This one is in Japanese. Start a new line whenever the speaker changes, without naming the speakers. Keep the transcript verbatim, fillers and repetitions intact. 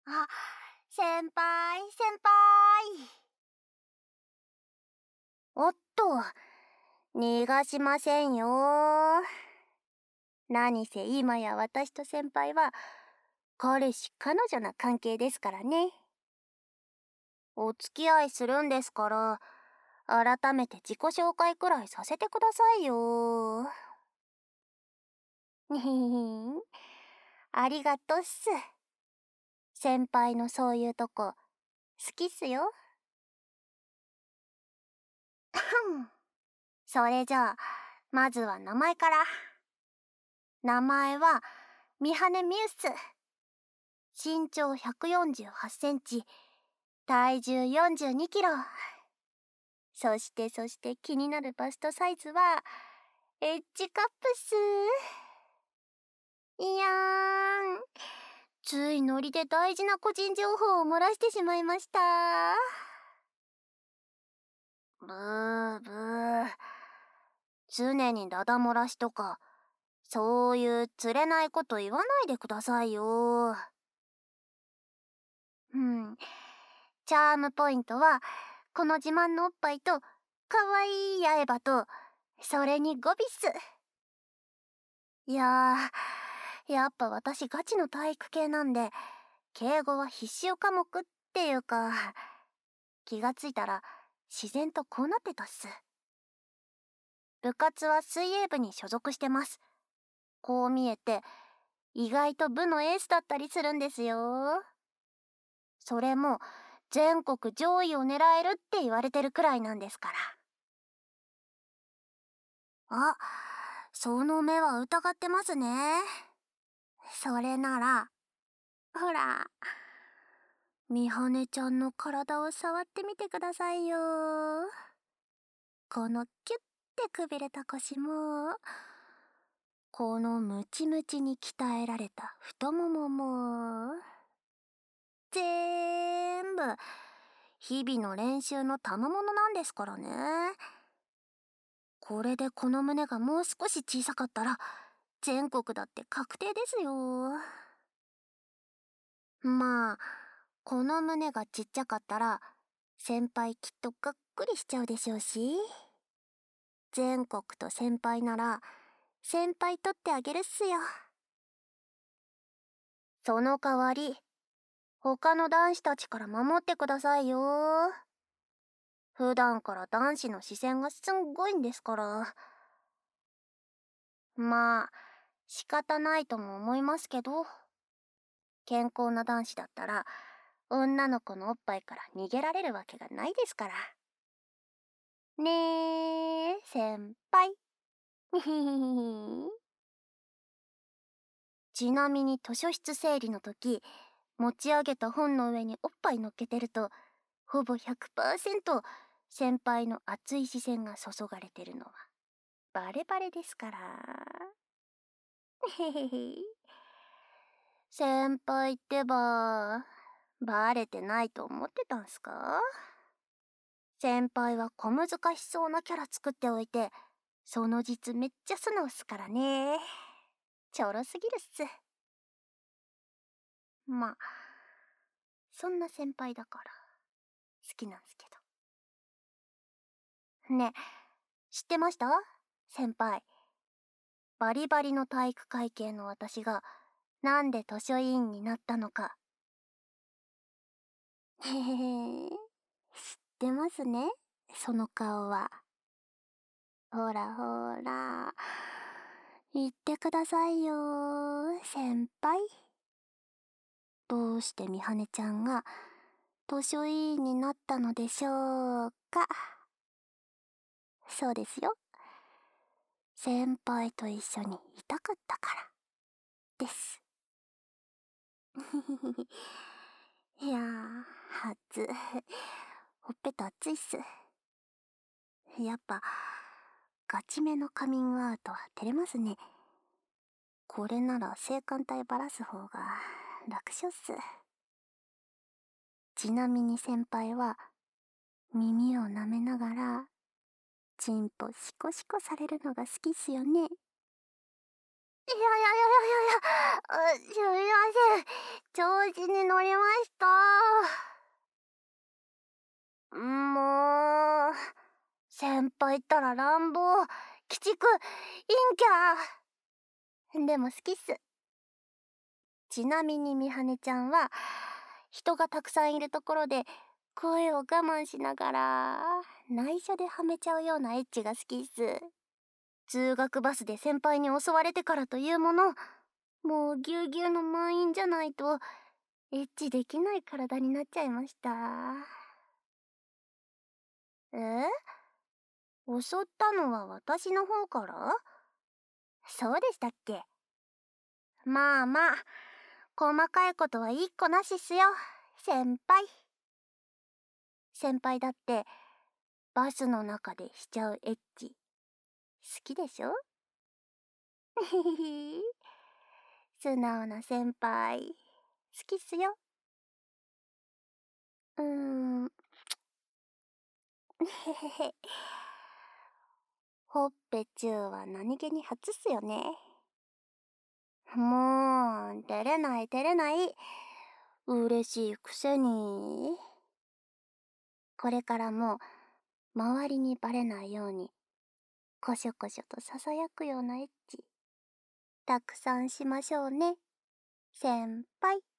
あ、先輩、先輩。おっと、逃がしませんよ。何せ今や私と先輩は彼氏彼女な関係ですからね。お付き合いするんですから、改めて自己紹介くらいさせてくださいよ。にひひん。ありがとっす。先輩のそういうとこ、好きっすよ。それじゃあ、まずは名前から。名前は、三羽ミュース。身長ひゃくよんじゅうはちセンチ、体重よんじゅうにキロ。そしてそして気になるバストサイズは、エッジカップっす。いやーん。ついノリで大事な個人情報を漏らしてしまいました。ブーブー。常にダダ漏らしとか、そういう釣れないこと言わないでくださいよ。うん。チャームポイントは、この自慢のおっぱいと、かわいい八重歯と、それに語尾っす。いやー、やっぱ私ガチの体育系なんで、敬語は必修科目っていうか、気がついたら自然とこうなってたっす。部活は水泳部に所属してます。こう見えて、意外と部のエースだったりするんですよ。それも、全国上位を狙えるって言われてるくらいなんですから。あ、その目は疑ってますね。それなら、ほら、みはねちゃんの体を触ってみてくださいよ。このキュッてくびれた腰も、このムチムチに鍛えられた太ももも、ぜーんぶ、日々の練習の賜物なんですからね。これでこの胸がもう少し小さかったら、全国だって確定ですよ。まあ、この胸がちっちゃかったら、先輩きっとがっくりしちゃうでしょうし。全国と先輩なら、先輩取ってあげるっすよ。その代わり、他の男子たちから守ってくださいよ。普段から男子の視線がすんごいんですから。まあ、仕方ないとも思いますけど、健康な男子だったら、女の子のおっぱいから逃げられるわけがないですから。ねえ、先輩。ちなみに図書室整理の時、持ち上げた本の上におっぱい乗っけてると、ほぼ ひゃくパーセント 先輩の熱い視線が注がれてるのはバレバレですから。へへへ。先輩ってば、バレてないと思ってたんすか？先輩は小難しそうなキャラ作っておいて、その実めっちゃ素直っすからね。ちょろすぎるっす。まあ、そんな先輩だから好きなんすけど。ね、知ってました？先輩。バリバリの体育会系の私がなんで図書委員になったのか。へへへ。知ってますね、その顔は。ほらほら、言ってくださいよ、先輩。どうしてみはねちゃんが図書委員になったのでしょうか。そうですよ。先輩と一緒にいたかったからです。いやー、熱。ほっぺた熱いっす。やっぱ、ガチめのカミングアウトは照れますね。これなら性感帯ばらす方が楽勝っす。ちなみに先輩は、耳を舐めながら、チンポシコシコされるのが好きっすよね。 いやいやいやいやいや、あ、すみません。調子に乗りました。もう、先輩ったら乱暴、鬼畜、陰キャ。でも好きっす。ちなみにみはねちゃんは、人がたくさんいるところで、声を我慢しながら、内緒ではめちゃうようなエッチが好きっす。通学バスで先輩に襲われてからというもの、もうぎゅうぎゅうの満員じゃないと、エッチできない体になっちゃいました。え？襲ったのは私の方から？そうでしたっけ？まあまあ、細かいことはいっこなしっすよ、先輩。先輩だって、バスの中でしちゃうエッチ、好きでしょ？ひひひ。素直な先輩、好きっすよ。うーん。へへへ。ほっぺチューは何気に初っすよね。もう、照れない照れない。嬉しいくせに。これからも、周りにバレないように、こしょこしょと囁くようなエッチ、たくさんしましょうね、先輩。